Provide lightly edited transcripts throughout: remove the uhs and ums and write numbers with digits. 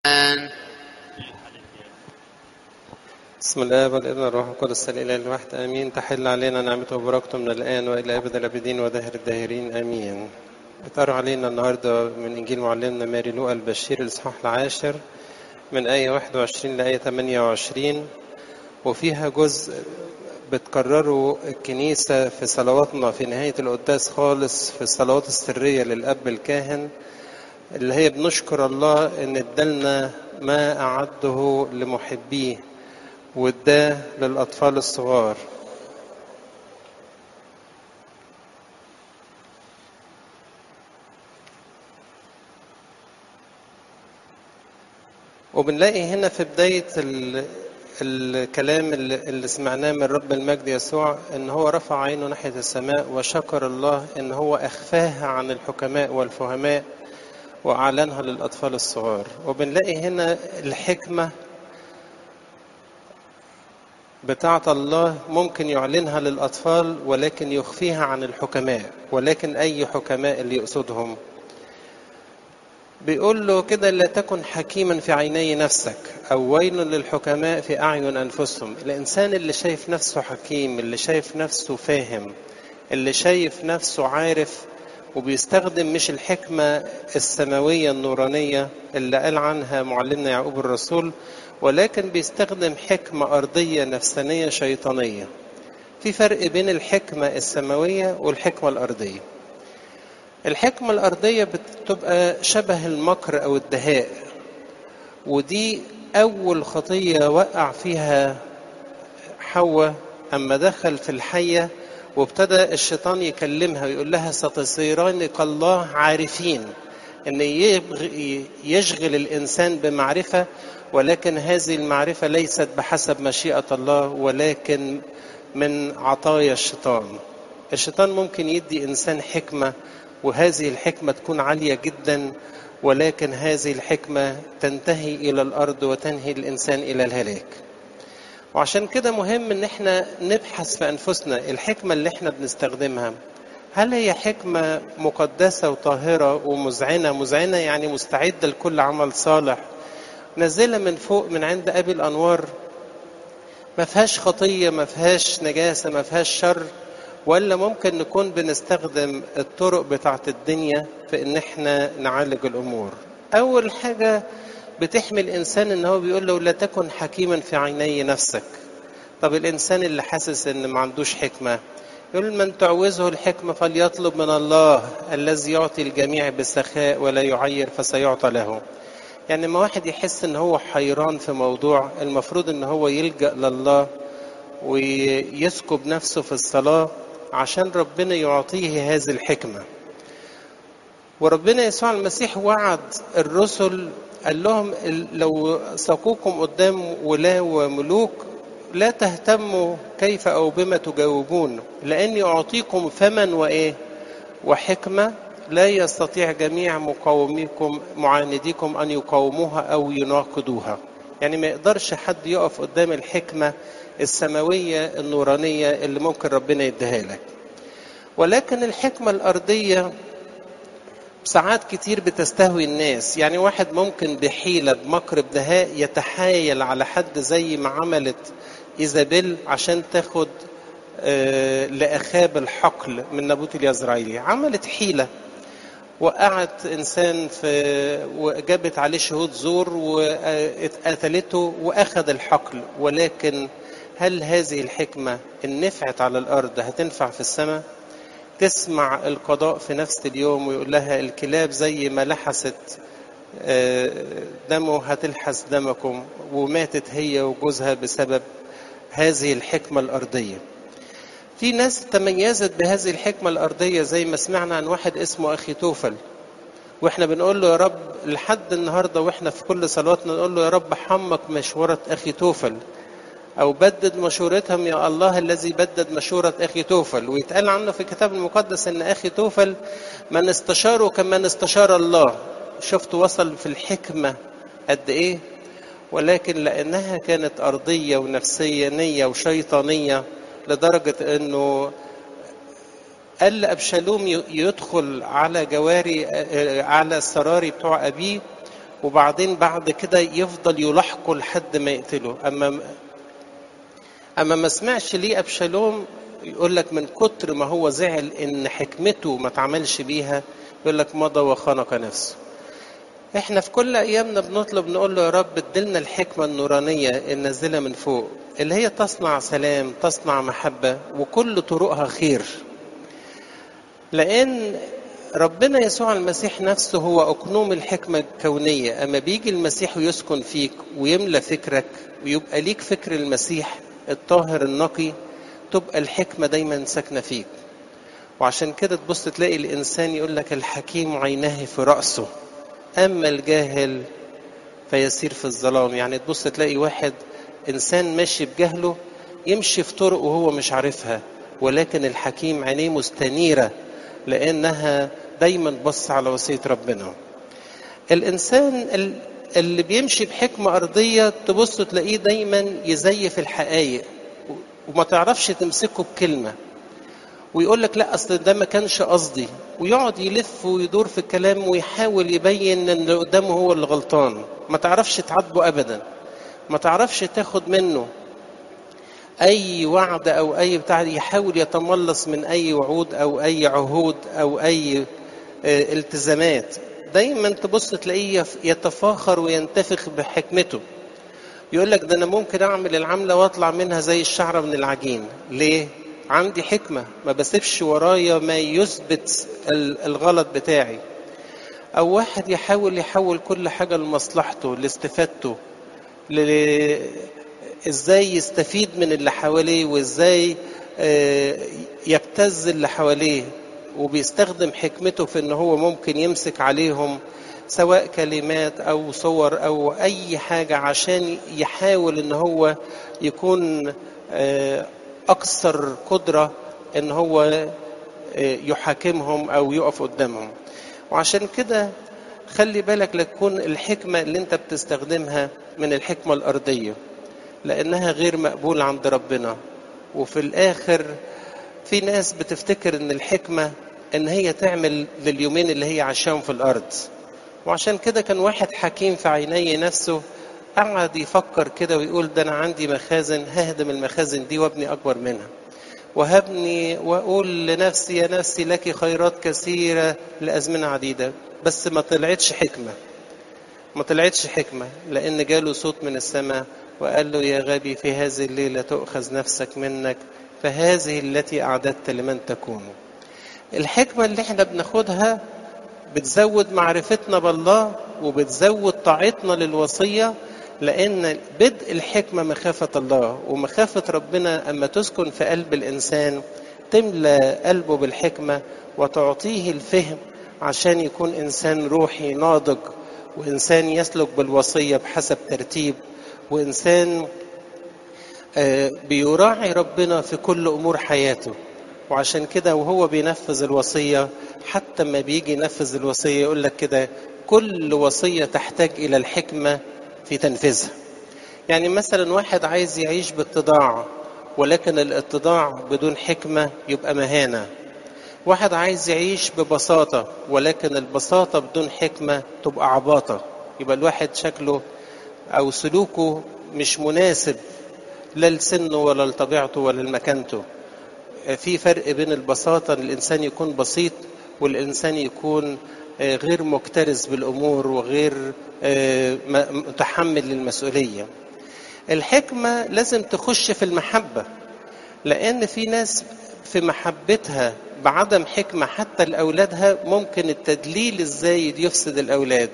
بسم الله والابن والروح القدس الاله الواحد امين. تحل علينا نعمته وبركته من الان والى ابد الابدين ودهر الداهرين امين. اتقرأ علينا النهارده من انجيل معلمنا ماري لوقا البشير الاصحاح العاشر من ايه 21 لايه 28، وفيها جزء بتكرره الكنيسه في صلواتنا في نهايه القداس خالص، في الصلوات السريه للاب الكاهن، اللي هي بنشكر الله ان ادالنا ما اعده لمحبيه واداه للاطفال الصغار. وبنلاقي هنا في بداية الكلام اللي سمعناه من رب المجد يسوع ان هو رفع عينه ناحية السماء وشكر الله ان هو اخفاها عن الحكماء والفهماء واعلنها للاطفال الصغار. وبنلاقي هنا الحكمة بتاعة الله ممكن يعلنها للاطفال ولكن يخفيها عن الحكماء. ولكن اي حكماء اللي يقصدهم؟ بيقول له كده: لا تكن حكيما في عيني نفسك، أو ويل للحكماء في أعين أنفسهم. الإنسان اللي شايف نفسه حكيم، اللي شايف نفسه فاهم، اللي شايف نفسه عارف وبيستخدم مش الحكمة السماوية النورانية اللي قال عنها معلمنا يعقوب الرسول، ولكن بيستخدم حكمة أرضية نفسانية شيطانية. في فرق بين الحكمة السماوية والحكمة الأرضية. الحكمة الأرضية بتبقى شبه المكر أو الدهاء، ودي أول خطية وقع فيها حواء أما دخل في الحية، وابتدى الشيطان يكلمها ويقول لها: ستصيران كالله عارفين. أن يشغل الإنسان بمعرفة، ولكن هذه المعرفة ليست بحسب مشيئة الله ولكن من عطايا الشيطان. الشيطان ممكن يدي إنسان حكمة، وهذه الحكمة تكون عالية جدا، ولكن هذه الحكمة تنتهي إلى الأرض وتنهي الإنسان إلى الهلاك. وعشان كده مهم إن احنا نبحث في أنفسنا الحكمة اللي احنا بنستخدمها، هل هي حكمة مقدسة وطاهرة ومذعنة يعني مستعدة لكل عمل صالح، نازلة من فوق من عند أبي الأنوار، ما فيهاش خطية، ما فيهاش نجاسة، ما فيهاش شر؟ ولا ممكن نكون بنستخدم الطرق بتاعت الدنيا في ان احنا نعالج الامور؟ اول حاجة بتحمي الانسان ان هو بيقول له: لا تكن حكيما في عيني نفسك. طب الانسان اللي حاسس ان ما عندوش حكمة يقول: من تعوزه الحكمة فليطلب من الله الذي يعطي الجميع بسخاء ولا يعير فسيعطى له. يعني ما واحد يحس ان هو حيران في موضوع، المفروض ان هو يلجأ لله ويسكب نفسه في الصلاة عشان ربنا يعطيه هذه الحكمة. وربنا يسوع المسيح وعد الرسل، قال لهم: لو ساقوكم قدام ولاة وملوك لا تهتموا كيف أو بما تجاوبون، لأني أعطيكم فما وحكمة لا يستطيع جميع مقاوميكم معانديكم أن يقاوموها أو يناقضوها. يعني ما يقدرش حد يقف قدام الحكمة السماوية النورانية اللي ممكن ربنا يديها لك. ولكن الحكمة الأرضية ساعات كتير بتستهوي الناس. يعني واحد ممكن بحيلة بمكر بدهاء يتحايل على حد، زي ما عملت إيزابيل عشان تاخد لأخاب الحقل من نابوت اليزرعيلي. عملت حيلة، وقعت إنسان وجابت عليه شهود زور وقتلته وأخذ الحقل. ولكن هل هذه الحكمة إن نفعت على الأرض هتنفع في السماء؟ تسمع القضاء في نفس اليوم ويقول لها: الكلاب زي ما لحست دمه هتلحس دمكم. وماتت هي وجوزها بسبب هذه الحكمة الأرضية. في ناس تميزت بهذه الحكمة الأرضية، زي ما سمعنا عن واحد اسمه أخي توفل، وإحنا بنقول له: يا رب، لحد النهاردة وإحنا في كل صلواتنا نقول له: يا رب حمق مشورة أخي توفل، أو بدد مشورتهم يا الله الذي بدد مشورة أخي توفل. ويتقال عنه في الكتاب المقدس أن أخي توفل من استشاره كمن استشار الله. شفت وصل في الحكمة قد إيه؟ ولكن لأنها كانت أرضية ونفسيانية وشيطانية لدرجة أنه قال أبشالوم يدخل على جواري على السراري بتوع أبيه وبعدين بعد كده يفضل يلاحقه لحد ما يقتله. أما ما سمعش ليه أبشالوم، يقول لك من كتر ما هو زعل إن حكمته ما تعملش بيها، يقول لك مضى وخنق نفسه. احنا في كل ايامنا بنطلب نقول له يا رب ادلنا الحكمة النورانية النازلة من فوق، اللي هي تصنع سلام، تصنع محبة، وكل طرقها خير. لان ربنا يسوع المسيح نفسه هو اقنوم الحكمة الكونية. اما بيجي المسيح ويسكن فيك ويملى فكرك ويبقى ليك فكر المسيح الطاهر النقي، تبقى الحكمة دايما ساكنة فيك. وعشان كده تبص تلاقي الانسان يقول لك الحكيم عيناه في رأسه، أما الجاهل فيسير في الظلام. يعني تبص تلاقي واحد إنسان ماشي بجهله يمشي في طرق وهو مش عارفها، ولكن الحكيم عينيه مستنيرة لأنها دايما بص على وصية ربنا. الإنسان اللي بيمشي بحكمة أرضية تبص تلاقيه دايما يزيف الحقائق وما تعرفش تمسكه بكلمة، ويقول لك لا اصل ده ما كانش قصدي، ويقعد يلف ويدور في الكلام ويحاول يبين ان اللي قدامه هو اللي غلطان. ما تعرفش تعاتبه ابدا، ما تعرفش تاخد منه اي وعد او اي بتاع، يحاول يتملص من اي وعود او اي عهود او اي التزامات. دايما تبص تلاقيه يتفاخر وينتفخ بحكمته، يقول لك ده انا ممكن اعمل العملة واطلع منها زي الشعرة من العجين. ليه؟ عندي حكمة، ما بسيبش ورايا ما يثبت الغلط بتاعي. او واحد يحاول كل حاجة لمصلحته، لاستفادته، ازاي يستفيد من اللي حواليه، وازاي يبتز اللي حواليه، وبيستخدم حكمته في ان هو ممكن يمسك عليهم سواء كلمات او صور او اي حاجة عشان يحاول ان هو يكون أكثر قدرة إن هو يحاكمهم أو يقف قدامهم. وعشان كده خلي بالك لتكون الحكمة اللي أنت بتستخدمها من الحكمة الأرضية، لأنها غير مقبولة عند ربنا. وفي الآخر في ناس بتفتكر إن الحكمة إن هي تعمل لليومين اللي هي عاشهم في الأرض. وعشان كده كان واحد حكيم في عيني نفسه قعد يفكر كده ويقول ده أنا عندي مخازن، ههدم المخازن دي وابني أكبر منها، وهبني وأقول لنفسي يا نفسي لك خيرات كثيرة لأزمنة عديدة. بس ما طلعتش حكمة، لأن جاله صوت من السماء وقال له يا غبي في هذه الليلة تؤخذ نفسك منك، فهذه التي أعددت لمن تكون. الحكمة اللي احنا بناخدها بتزود معرفتنا بالله وبتزود طاعتنا للوصية، لأن بدء الحكمة مخافة الله، ومخافة ربنا أما تسكن في قلب الإنسان تملى قلبه بالحكمة وتعطيه الفهم عشان يكون إنسان روحي ناضج، وإنسان يسلك بالوصية بحسب ترتيب، وإنسان بيراعي ربنا في كل أمور حياته. وعشان كده وهو بينفذ الوصية، حتى ما بيجي ينفذ الوصية يقول لك كده كل وصية تحتاج إلى الحكمة في تنفيذها. يعني مثلا واحد عايز يعيش باتضاع، ولكن الاتضاع بدون حكمة يبقى مهانة. واحد عايز يعيش ببساطة، ولكن البساطة بدون حكمة تبقى عباطة، يبقى الواحد شكله أو سلوكه مش مناسب لا لسنه ولا لطبيعته ولا لمكانته. في فرق بين البساطة الإنسان يكون بسيط والإنسان يكون غير مكترث بالأمور وغير متحمل للمسؤولية. الحكمة لازم تخش في المحبة، لأن في ناس في محبتها بعدم حكمة حتى لأولادها ممكن التدليل الزايد يفسد الأولاد.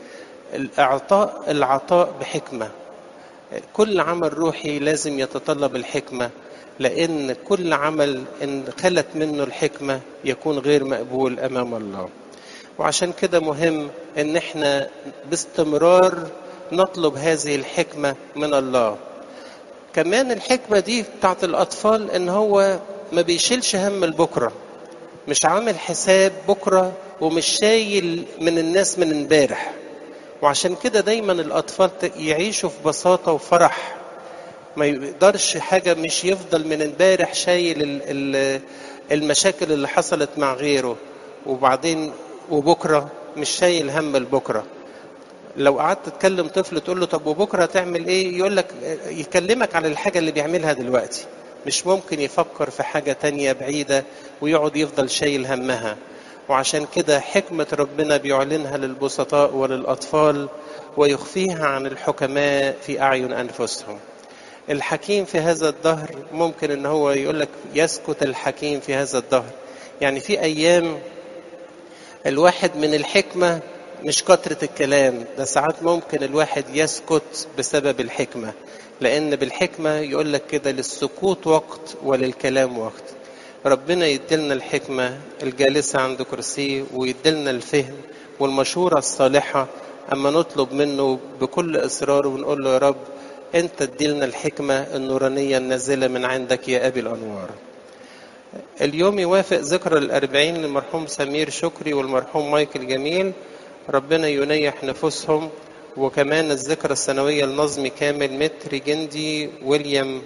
العطاء بحكمة، كل عمل روحي لازم يتطلب الحكمة، لأن كل عمل إن خلت منه الحكمة يكون غير مقبول أمام الله. وعشان كده مهم إن احنا باستمرار نطلب هذه الحكمة من الله. كمان الحكمة دي بتاعت الأطفال إن هو ما بيشيلش هم البكرة، مش عامل حساب بكرة ومش شايل من الناس من امبارح. وعشان كده دايما الأطفال يعيشوا في بساطة وفرح، ما يقدرش حاجة مش يفضل من امبارح شايل المشاكل اللي حصلت مع غيره، وبعدين وبكرة مش شايل هم البكرة. لو قعدت تكلم طفل تقول له طب وبكرة هتعمل ايه، يقول لك يكلمك على الحاجة اللي بيعملها دلوقتي، مش ممكن يفكر في حاجة تانية بعيدة ويقعد يفضل شايل همها. وعشان كده حكمة ربنا بيعلنها للبسطاء وللأطفال ويخفيها عن الحكماء في أعين أنفسهم. الحكيم في هذا الدهر ممكن ان هو يقول لك يسكت الحكيم في هذا الدهر. يعني في ايام الواحد من الحكمة مش كترة الكلام، ده ساعات ممكن الواحد يسكت بسبب الحكمة، لان بالحكمة يقول لك كده للسكوت وقت وللكلام وقت. ربنا يدلنا الحكمة الجالسة عند كرسيه، ويدلنا الفهم والمشورة الصالحة اما نطلب منه بكل اصرار ونقول له يا رب انت تديلنا الحكمة النورانية النازلة من عندك يا ابي الانوار. اليوم يوافق ذكرى 40 للمرحوم سمير شكري والمرحوم مايكل جميل، ربنا ينيح نفوسهم. وكمان الذكرى السنوية لنظمي كامل، متر جندي، ويليام،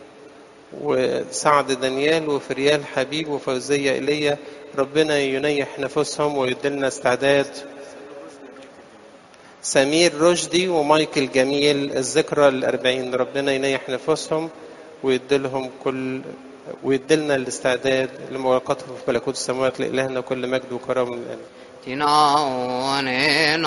وسعد دانيال، وفريال حبيب، وفوزية إيليا، ربنا ينيح نفوسهم ويدلنا استعداد. سمير رشدي ومايكل جميل الذكرى 40، ربنا ينيح نفوسهم ويدلنا الاستعداد لمواقعتهم في ملكوت السماوات. لإلهنا كل مجد وكرم الآن.